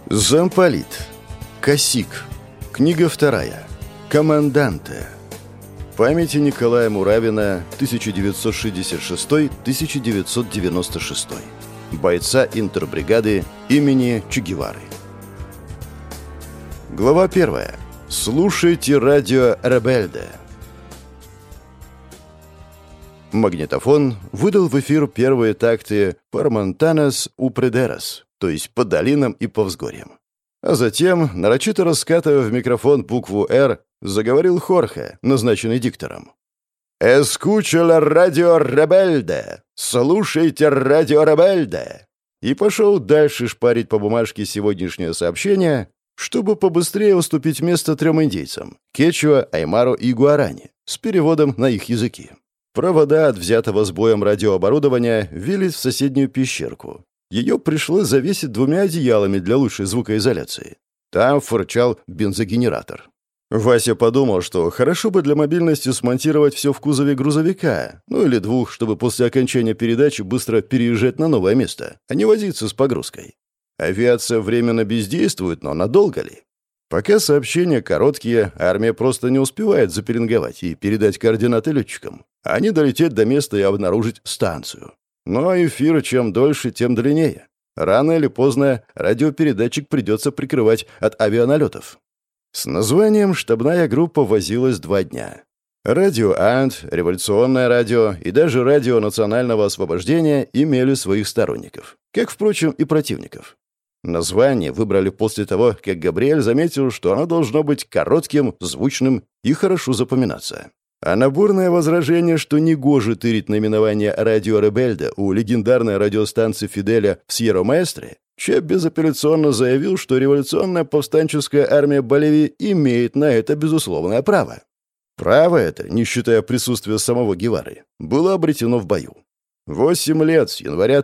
Замполит. Косик. Книга вторая. Команданте. Памяти Николая Муравина, 1966-1996. Бойца интербригады имени Че Гевары. Глава 1. Слушайте радио Ребельде. Магнитофон выдал в эфир первые такты «Por montanas u praderas», то есть по долинам и по взгорьям. А затем, нарочито раскатывая в микрофон букву «Р», заговорил Хорхе, назначенный диктором. «Escucha la radio Rebelde! Слушайте радио Ребельде!» И пошел дальше шпарить по бумажке сегодняшнее сообщение, чтобы побыстрее уступить место 3 индейцам — Кечуа, Аймару и Гуарани, с переводом на их языки. Провода от взятого с боем радиооборудования вились в соседнюю пещерку. Ее пришлось завесить 2 одеялами для лучшей звукоизоляции. Там фырчал бензогенератор. Вася подумал, что хорошо бы для мобильности смонтировать все в кузове грузовика, или 2, чтобы после окончания передачи быстро переезжать на новое место, а не возиться с погрузкой. Авиация временно бездействует, но надолго ли? Пока сообщения короткие, армия просто не успевает запеленговать и передать координаты летчикам, а не долететь до места и обнаружить станцию. Но эфир чем дольше, тем длиннее. Рано или поздно радиопередатчик придется прикрывать от авианалетов. С названием штабная группа возилась 2 дня. Радио Ант, революционное радио и даже радио национального освобождения имели своих сторонников, как, впрочем, и противников. Название выбрали после того, как Габриэль заметил, что оно должно быть коротким, звучным и хорошо запоминаться. А наборное возражение, что негоже тырить наименование «Радио Ребельде» у легендарной радиостанции Фиделя в Сьерра-Маэстре, Че безапелляционно заявил, что революционная повстанческая армия Боливии имеет на это безусловное право. Право это, не считая присутствия самого Гевары, было обретено в бою. 8 лет с января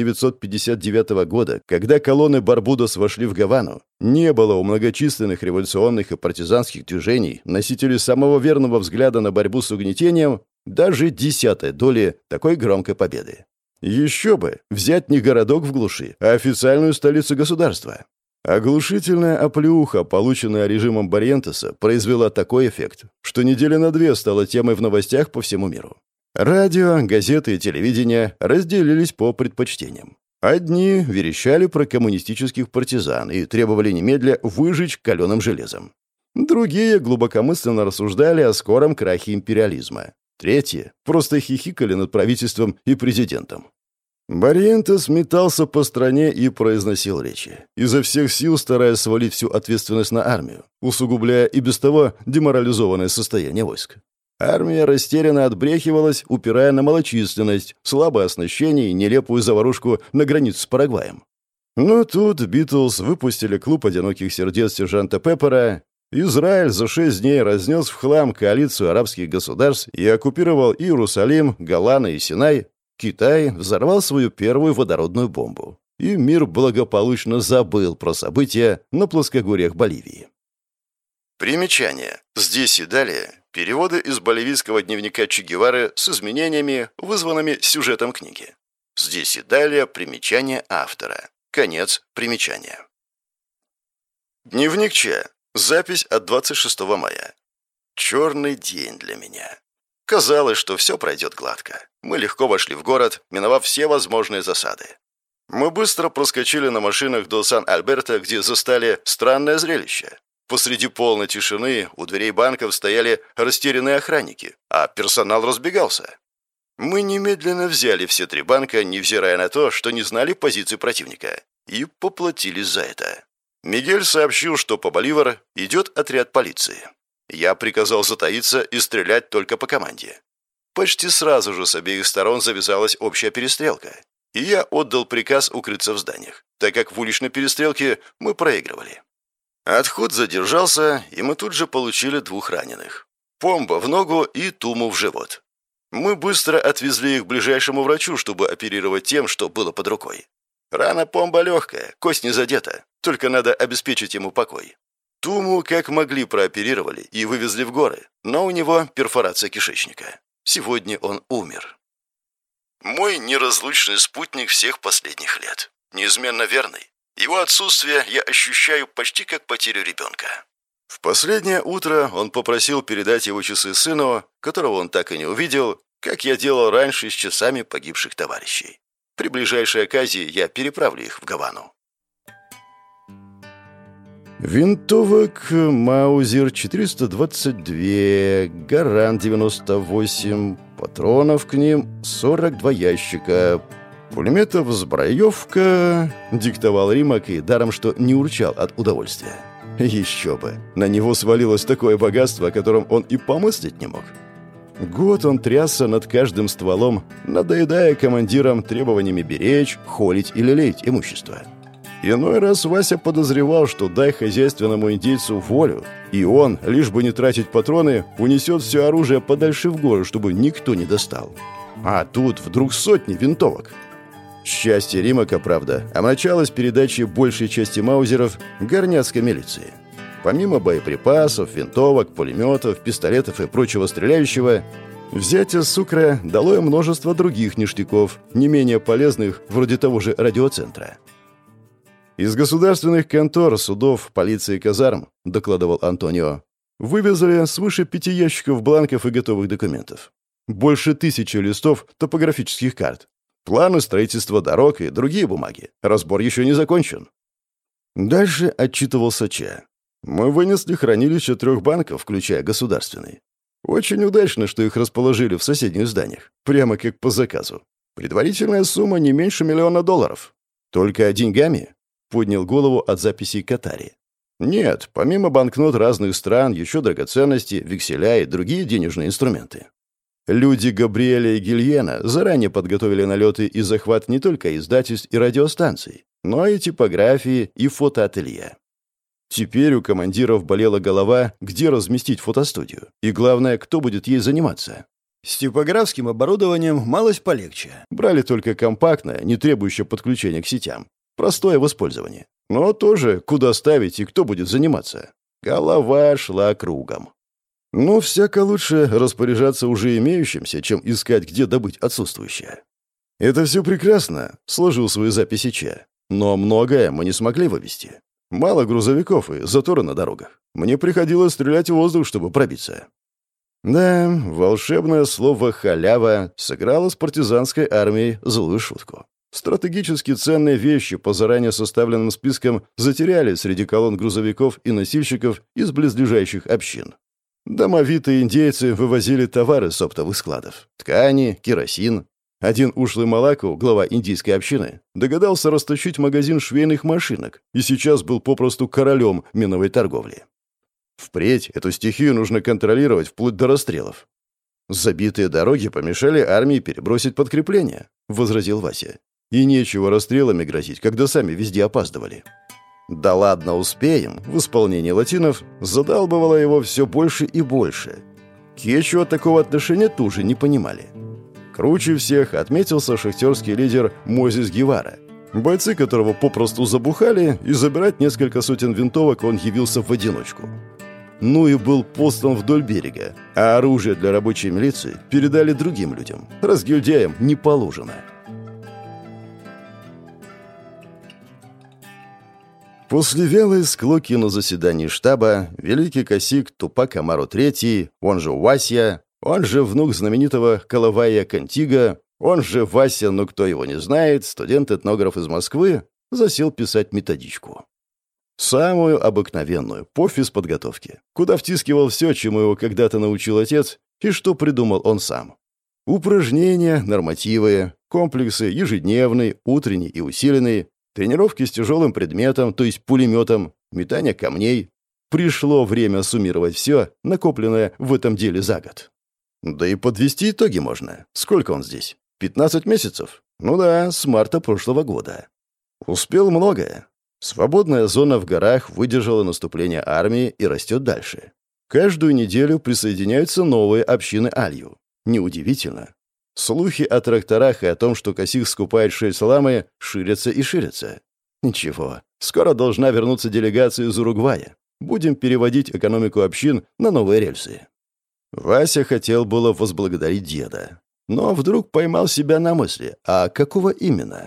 1959 года, когда колонны Барбудос вошли в Гавану, не было у многочисленных революционных и партизанских движений носителей самого верного взгляда на борьбу с угнетением даже 10-й доли такой громкой победы. Еще бы, взять не городок в глуши, а официальную столицу государства. Оглушительная оплеуха, полученная режимом Барьентеса, произвела такой эффект, что недели на 2 стала темой в новостях по всему миру. Радио, газеты и телевидение разделились по предпочтениям. Одни верещали про коммунистических партизан и требовали немедля выжечь каленым железом. Другие глубокомысленно рассуждали о скором крахе империализма. Третьи просто хихикали над правительством и президентом. Барьентес метался по стране и произносил речи, изо всех сил стараясь свалить всю ответственность на армию, усугубляя и без того деморализованное состояние войск. Армия растерянно отбрехивалась, упирая на малочисленность, слабое оснащение и нелепую заварушку на границе с Парагваем. Но тут Битлз выпустили клуб одиноких сердец сержанта Пеппера. Израиль за 6 дней разнес в хлам коалицию арабских государств и оккупировал Иерусалим, Голан и Синай. Китай взорвал свою первую водородную бомбу. И мир благополучно забыл про события на плоскогорьях Боливии. Примечание. Здесь и далее переводы из боливийского дневника Че Гевары с изменениями, вызванными сюжетом книги. Здесь и далее примечание автора. Конец примечания. Дневник Че. Запись от 26 мая. Черный день для меня. Казалось, что все пройдет гладко. Мы легко вошли в город, миновав все возможные засады. Мы быстро проскочили на машинах до Сан-Альберто, где застали странное зрелище. Посреди полной тишины у дверей банков стояли растерянные охранники, а персонал разбегался. Мы немедленно взяли все 3 банка, невзирая на то, что не знали позиции противника, и поплатились за это. Мигель сообщил, что по Боливар идет отряд полиции. Я приказал затаиться и стрелять только по команде. Почти сразу же с обеих сторон завязалась общая перестрелка, и я отдал приказ укрыться в зданиях, так как в уличной перестрелке мы проигрывали. Отход задержался, и мы тут же получили 2 раненых. Помба в ногу и Туму в живот. Мы быстро отвезли их к ближайшему врачу, чтобы оперировать тем, что было под рукой. Рана Помба легкая, кость не задета, только надо обеспечить ему покой. Туму как могли прооперировали и вывезли в горы, но у него перфорация кишечника. Сегодня он умер. Мой неразлучный спутник всех последних лет. Неизменно верный. Его отсутствие я ощущаю почти как потерю ребенка. В последнее утро он попросил передать его часы сыну, которого он так и не увидел, как я делал раньше с часами погибших товарищей. При ближайшей оказии я переправлю их в Гавану. Винтовок Маузер 422, Гаран 98, патронов к ним 42 ящика, пулеметов сброевка, диктовал Римок и даром что не урчал от удовольствия. Еще бы, на него свалилось такое богатство, о котором он и помыслить не мог. Год он трясся над каждым стволом, надоедая командирам требованиями беречь, холить и лелеять имущество. Иной раз Вася подозревал, что дай хозяйственному индейцу волю, и он, лишь бы не тратить патроны, унесет все оружие подальше в горы, чтобы никто не достал. А тут вдруг сотни винтовок. Счастье Римака, правда, омрачалось передачей большей части маузеров горняцкой милиции. Помимо боеприпасов, винтовок, пулеметов, пистолетов и прочего стреляющего, взятие Сукра дало им множество других ништяков, не менее полезных, вроде того же радиоцентра. «Из государственных контор, судов, полиции и казарм», — докладывал Антонио, вывезли свыше 5 ящиков бланков и готовых документов. Больше 1000 листов топографических карт. Планы строительства дорог и другие бумаги. Разбор еще не закончен. Дальше отчитывался Ча. Мы вынесли хранилище 3 банков, включая государственный. Очень удачно, что их расположили в соседних зданиях. Прямо как по заказу. Предварительная сумма не меньше $1 миллиона. Только деньгами? Поднял голову от записей Катари. Нет, помимо банкнот разных стран, еще драгоценности, векселя и другие денежные инструменты. Люди Габриэля и Гильена заранее подготовили налеты и захват не только издательств и радиостанций, но и типографии и фотоателье. Теперь у командиров болела голова, где разместить фотостудию, и главное, кто будет ей заниматься. С типографским оборудованием малость полегче. Брали только компактное, не требующее подключения к сетям. Простое в использовании. Но тоже, куда ставить и кто будет заниматься. Голова шла кругом. Но всяко лучше распоряжаться уже имеющимся, чем искать, где добыть отсутствующее. «Это все прекрасно», — сложил свои записи Ча. «Но многое мы не смогли вывести. Мало грузовиков и заторы на дорогах. Мне приходилось стрелять в воздух, чтобы пробиться». Да, волшебное слово «халява» сыграло с партизанской армией злую шутку. Стратегически ценные вещи по заранее составленным спискам затеряли среди колонн грузовиков и носильщиков из близлежащих общин. Домовитые индейцы вывозили товары с оптовых складов. Ткани, керосин. Один ушлый малаку, глава индийской общины, догадался растащить магазин швейных машинок и сейчас был попросту королем миновой торговли. Впредь эту стихию нужно контролировать вплоть до расстрелов. «Забитые дороги помешали армии перебросить подкрепление», — возразил Вася. «И нечего расстрелами грозить, когда сами везде опаздывали». «Да ладно, успеем» в исполнении латинов задалбывало его все больше и больше. Кечуа такого отношения тоже не понимали. Круче всех отметился шахтерский лидер Мозес Гевара, бойцы которого попросту забухали, и забирать несколько сотен винтовок он явился в одиночку. Ну и был постом вдоль берега, а оружие для рабочей милиции передали другим людям. Разгильдяям не положено. После вялой склоки на заседании штаба великий косик Тупак Амару III, он же Вася, он же внук знаменитого Калавая Кантига, он же Вася, но кто его не знает, студент-этнограф из Москвы, засел писать методичку. Самую обыкновенную, по физподготовке, куда втискивал все, чему его когда-то научил отец, и что придумал он сам. Упражнения, нормативы, комплексы ежедневный, утренний и усиленный, тренировки с тяжелым предметом, то есть пулеметом, метание камней. Пришло время суммировать все, накопленное в этом деле за год. Да и подвести итоги можно. Сколько он здесь? 15 месяцев? Ну да, с марта прошлого года. Успел многое. Свободная зона в горах выдержала наступление армии и растет дальше. Каждую неделю присоединяются новые общины Алью. Неудивительно. Слухи о тракторах и о том, что Косих скупает шесть ламы, ширятся и ширятся. Ничего, скоро должна вернуться делегация из Уругвая. Будем переводить экономику общин на новые рельсы. Вася хотел было возблагодарить деда, но вдруг поймал себя на мысли, а какого именно?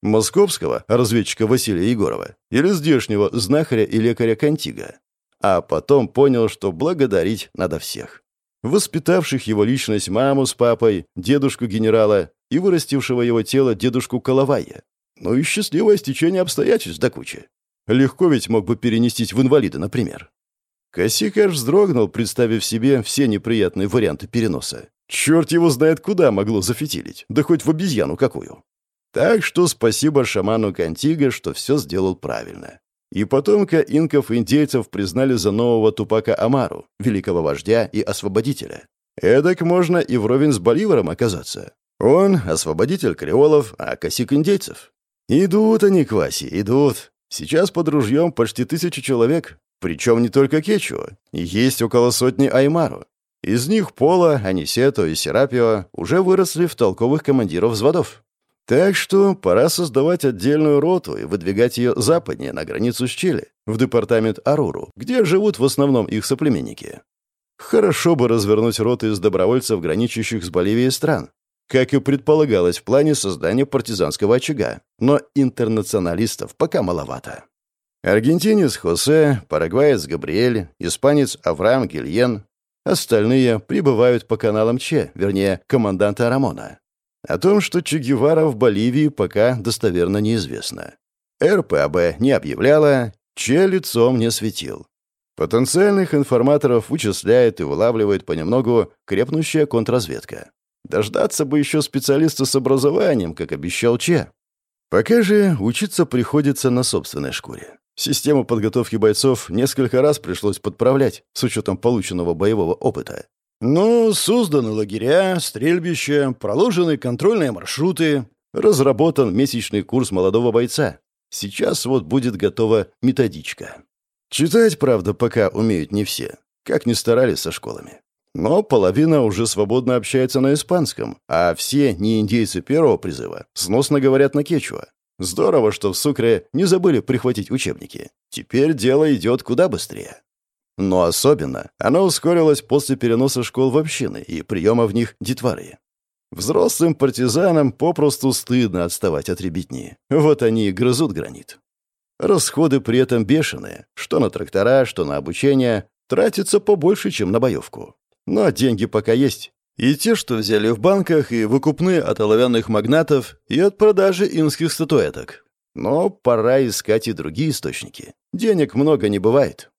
Московского разведчика Василия Егорова или здешнего знахаря и лекаря Контига. А потом понял, что благодарить надо всех. Воспитавших его личность маму с папой, дедушку генерала и вырастившего его тело дедушку Коловая. Ну и счастливое стечение обстоятельств до кучи. Легко ведь мог бы перенестись в инвалида, например. Косик аж вздрогнул, представив себе все неприятные варианты переноса. Черт его знает, куда могло зафитилить, да хоть в обезьяну какую. Так что спасибо шаману Контиго, что все сделал правильно. И потомка инков и индейцев признали за нового Тупака Амару, великого вождя и освободителя. Эдак можно и вровень с Боливаром оказаться. Он — освободитель креолов, а Косик — индейцев. Идут они, Кваси, идут. Сейчас под ружьем почти 1000 человек, причем не только кечуа. Есть около 100 аймару. Из них Пола, Анисето и Серапио уже выросли в толковых командиров взводов. Так что пора создавать отдельную роту и выдвигать ее западнее, на границу с Чили, в департамент Аруру, где живут в основном их соплеменники. Хорошо бы развернуть роты из добровольцев, граничащих с Боливией стран, как и предполагалось в плане создания партизанского очага, но интернационалистов пока маловато. Аргентинец Хосе, парагваец Габриэль, испанец Авраам Гильен. Остальные прибывают по каналам Че, вернее, команданта Рамона. О том, что Че Гевара в Боливии, пока достоверно неизвестно. РПАБ не объявляла, Че лицом не светил. Потенциальных информаторов вычисляет и вылавливает понемногу крепнущая контрразведка. Дождаться бы еще специалиста с образованием, как обещал Че. Пока же учиться приходится на собственной шкуре. Систему подготовки бойцов несколько раз пришлось подправлять с учетом полученного боевого опыта. Но созданы лагеря, стрельбища, проложены контрольные маршруты, разработан месячный курс молодого бойца. Сейчас вот будет готова методичка. Читать, правда, пока умеют не все, как ни старались со школами. Но половина уже свободно общается на испанском, а все не индейцы первого призыва сносно говорят на кечуа. Здорово, что в Сукре не забыли прихватить учебники. Теперь дело идет куда быстрее. Но особенно оно ускорилось после переноса школ в общины и приема в них детворы. Взрослым партизанам попросту стыдно отставать от ребятни. Вот они и грызут гранит. Расходы при этом бешеные. Что на трактора, что на обучение. Тратится побольше, чем на боевку. Но деньги пока есть. И те, что взяли в банках, и выкупные от оловянных магнатов, и от продажи инских статуэток. Но пора искать и другие источники. Денег много не бывает.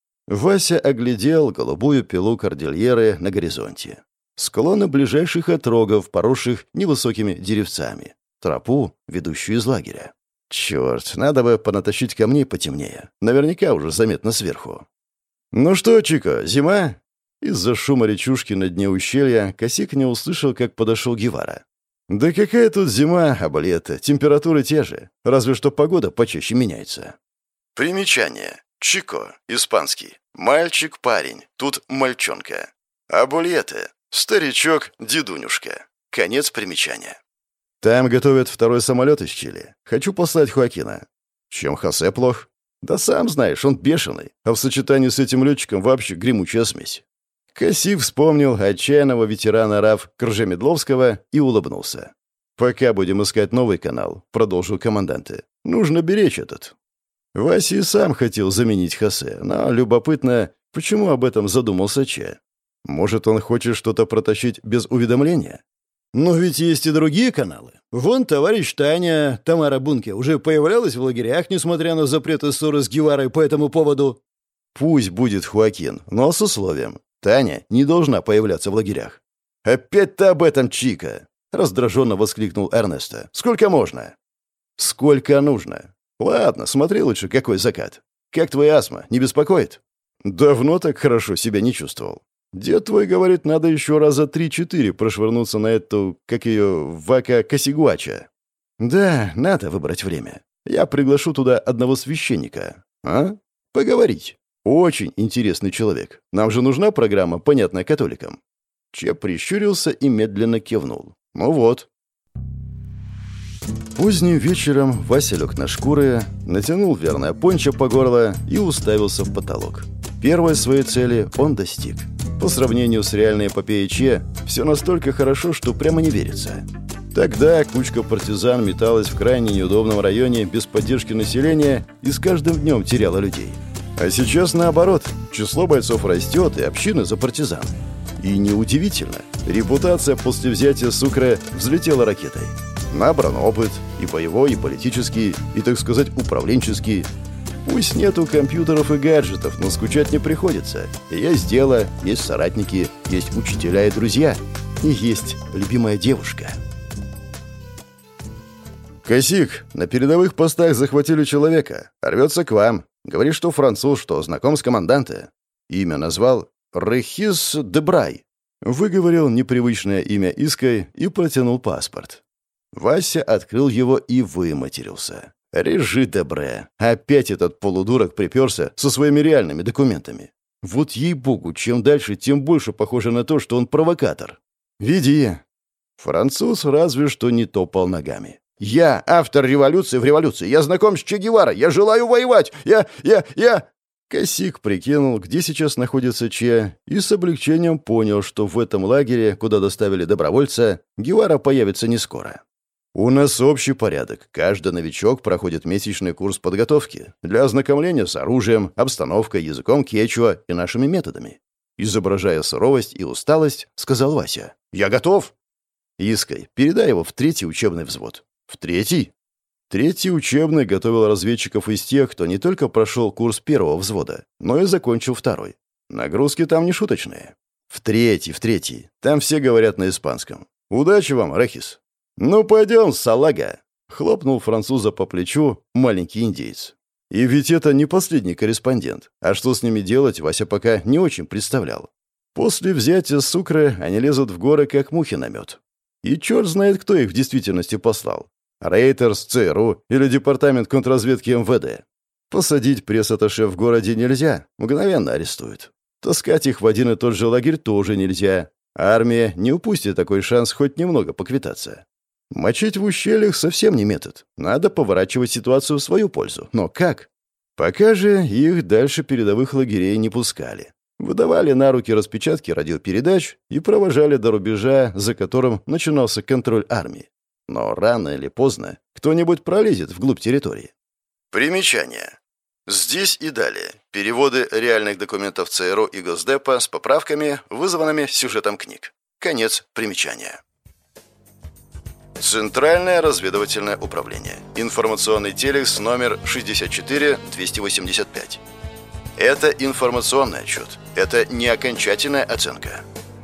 Вася оглядел голубую пилу кордильеры на горизонте. Склоны ближайших отрогов, поросших невысокими деревцами. Тропу, ведущую из лагеря. Черт, надо бы понатащить камней потемнее. Наверняка уже заметно сверху. «Ну что, Чико, зима?» Из-за шума речушки на дне ущелья Косик не услышал, как подошел Гевара. «Да какая тут зима, а лето, температуры те же, разве что погода почаще меняется». Примечание. Чико, испанский. Мальчик, парень, тут мальчонка. Абульете, старичок, дедунюшка. Конец примечания. Там готовят второй самолет из Чили. Хочу послать Хоакина. Чем Хосе плох? Да сам знаешь, он бешеный, а в сочетании с этим летчиком вообще гремучая смесь. Косик вспомнил отчаянного ветерана РАФ Кржемедловского и улыбнулся. «Пока будем искать новый канал», — продолжил командант. «Нужно беречь этот». Вася и сам хотел заменить Хосе, но любопытно, почему об этом задумался Че. Может, он хочет что-то протащить без уведомления? Но ведь есть и другие каналы. Вон товарищ Таня, Тамара Бунке, уже появлялась в лагерях, несмотря на запреты ссоры с Геварой по этому поводу. Пусть будет Хоакин, но с условием. Таня не должна появляться в лагерях. «Опять ты об этом, Чика!» — раздраженно воскликнул Эрнесто. «Сколько можно?» «Сколько нужно. Ладно, смотри лучше, какой закат. Как твоя астма, не беспокоит?» «Давно так хорошо себя не чувствовал. Дед твой говорит, надо еще раза 3-4 прошвырнуться на эту, как ее, Вака Касигуача. Да, надо выбрать время. Я приглашу туда одного священника. А? Поговорить. Очень интересный человек. Нам же нужна программа, понятная католикам». Че прищурился и медленно кивнул. «Ну вот». Поздним вечером Вася лег на шкуры, натянул верное пончо по горло и уставился в потолок. Первой своей цели он достиг. По сравнению с реальной эпопеей Че, все настолько хорошо, что прямо не верится. Тогда кучка партизан металась в крайне неудобном районе без поддержки населения и с каждым днем теряла людей. А сейчас наоборот, число бойцов растет и община за партизан. И неудивительно, репутация после взятия Сукре взлетела ракетой. Набран опыт, и боевой, и политический, и, так сказать, управленческий. Пусть нету компьютеров и гаджетов, но скучать не приходится. Есть дело, есть соратники, есть учителя и друзья, и есть любимая девушка. «Косик, на передовых постах захватили человека. Рвется к вам. Говорит, что француз, что знаком с команданта. Имя назвал Рехис Дебрай». Выговорил непривычное имя Иской и протянул паспорт. Вася открыл его и выматерился. «Режи, Дебре. Опять этот полудурок приперся со своими реальными документами. Вот ей-богу, чем дальше, тем больше похоже на то, что он провокатор. Веди». Француз разве что не топал ногами. «Я автор революции в революции. Я знаком с Че Геварой. Я желаю воевать. Я...» Косик прикинул, где сейчас находится Че, и с облегчением понял, что в этом лагере, куда доставили добровольца, Гевара появится не скоро. «У нас общий порядок. Каждый новичок проходит месячный курс подготовки для ознакомления с оружием, обстановкой, языком кечуа и нашими методами». Изображая суровость и усталость, сказал Вася. «Я готов!» «Иской, передай его в 3-й учебный взвод». «В 3-й?» 3-й учебный готовил разведчиков из тех, кто не только прошел курс 1-го взвода, но и закончил 2-й. Нагрузки там не шуточные. В 3-й. Там все говорят на испанском. Удачи вам, Рехис. «Ну, пойдем, салага!» — хлопнул француза по плечу маленький индеец. И ведь это не последний корреспондент, а что с ними делать, Вася пока не очень представлял. После взятия Сукры они лезут в горы, как мухи на мед. И черт знает, кто их в действительности послал. Рейтерс, ЦРУ или департамент контрразведки МВД. Посадить пресс-атташе в городе нельзя, мгновенно арестуют. Таскать их в один и тот же лагерь тоже нельзя. Армия не упустит такой шанс хоть немного поквитаться. Мочить в ущельях совсем не метод. Надо поворачивать ситуацию в свою пользу. Но как? Пока же их дальше передовых лагерей не пускали. Выдавали на руки распечатки радиопередач и провожали до рубежа, за которым начинался контроль армии. Но рано или поздно кто-нибудь пролезет вглубь территории. Примечание. Здесь и далее переводы реальных документов ЦРУ и Госдепа с поправками, вызванными сюжетом книг. Конец примечания. Центральное разведывательное управление. Информационный телекс номер 64285. Это информационный отчет. Это не окончательная оценка.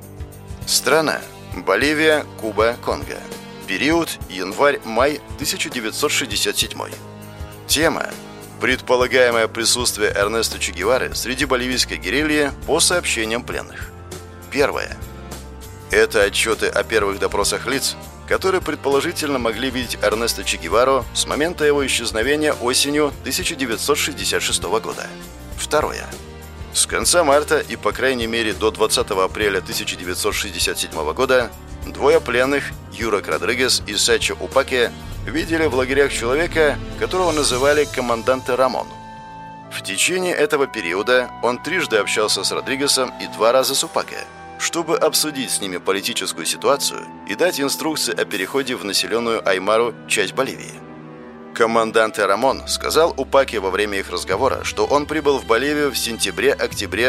Страна. Боливия, Куба, Конго. Период январь-май 1967. Тема. Предполагаемое присутствие Эрнесто Че Гевары среди боливийской герильи по сообщениям пленных. Первое. Это отчеты о первых допросах лиц, которые предположительно могли видеть Эрнесто Че Гевару с момента его исчезновения осенью 1966 года. Второе. С конца марта и, по крайней мере, до 20 апреля 1967 года двое пленных, Юрок Родригес и Сачо Упаке, видели в лагерях человека, которого называли команданте Рамон. В течение этого периода он трижды общался с Родригесом и 2 раза с Упаке, чтобы обсудить с ними политическую ситуацию и дать инструкции о переходе в населенную Аймару часть Боливии. Команданте Рамон сказал Упаке во время их разговора, что он прибыл в Боливию в сентябре-октябре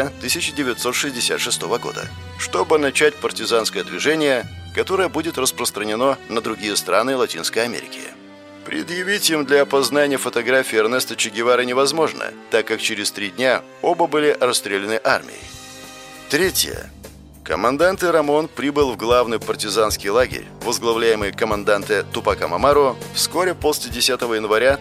1966 года, чтобы начать партизанское движение, которое будет распространено на другие страны Латинской Америки. Предъявить им для опознания фотографии Эрнесто Че Гевары невозможно, так как через 3 дня оба были расстреляны армией. Третье. Команданте Рамон прибыл в главный партизанский лагерь, возглавляемый команданте Тупаком Амаро, вскоре после 10 января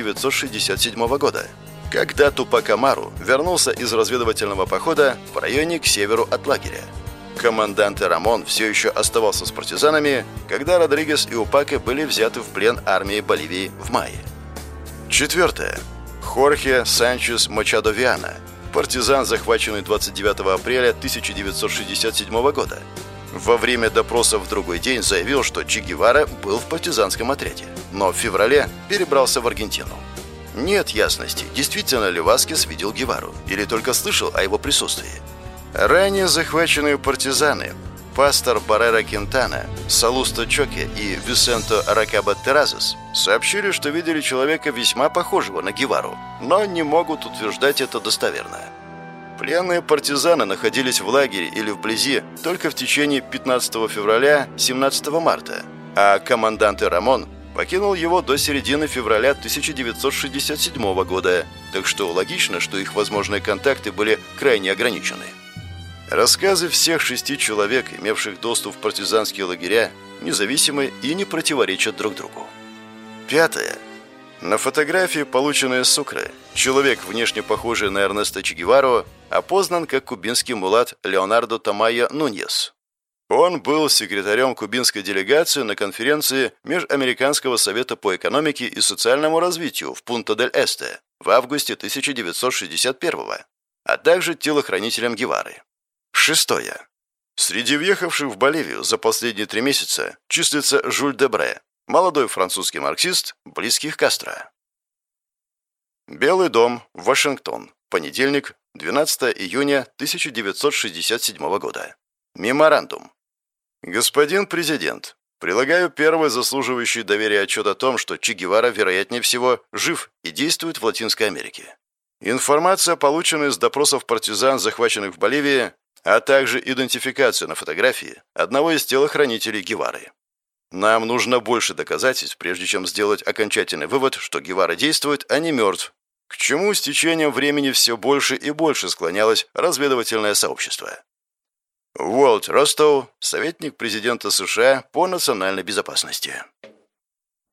1967 года, когда Тупак Амару вернулся из разведывательного похода в районе к северу от лагеря. Команданте Рамон все еще оставался с партизанами, когда Родригес и Упаке были взяты в плен армией Боливии в мае. Четвертое. Хорхе Санчес Мачадо Виана, партизан, захваченный 29 апреля 1967 года. Во время допроса в другой день заявил, что Че Гевара был в партизанском отряде, но в феврале перебрался в Аргентину. Нет ясности, действительно ли Васкес видел Гевару или только слышал о его присутствии. Ранее захваченные партизаны Пастор Баррера Кентана, Салусто Чоке и Висенто Ракаба Терразес сообщили, что видели человека весьма похожего на Гевару, но не могут утверждать это достоверно. Пленные партизаны находились в лагере или вблизи только в течение 15 февраля 17 марта, а командант Рамон покинул его до середины февраля 1967 года, так что логично, что их возможные контакты были крайне ограничены. Рассказы всех 6 человек, имевших доступ в партизанские лагеря, независимы и не противоречат друг другу. 5. На фотографии, полученной с Сукры, человек, внешне похожий на Эрнеста Че Гевару, опознан как кубинский мулат Леонардо Тамайо Нуньес. Он был секретарем кубинской делегации на конференции Межамериканского совета по экономике и социальному развитию в Пунта-дель-Эсте в августе 1961 а также телохранителем Гевары. 6. Среди въехавших в Боливию за последние 3 месяца числится Жюль Дебре, молодой французский марксист, близкий к Кастро. Белый дом, Вашингтон. Понедельник, 12 июня 1967 года. Меморандум. Господин президент, прилагаю первый заслуживающий доверия отчет о том, что Че Гевара, вероятнее всего, жив и действует в Латинской Америке. Информация, полученная из допросов партизан, захваченных в Боливии, а также идентификация на фотографии одного из телохранителей Гевары. Нам нужно больше доказательств, прежде чем сделать окончательный вывод, что Гевара действует, а не мертв, к чему с течением времени все больше и больше склонялось разведывательное сообщество. Уолт Ростоу, советник президента США по национальной безопасности.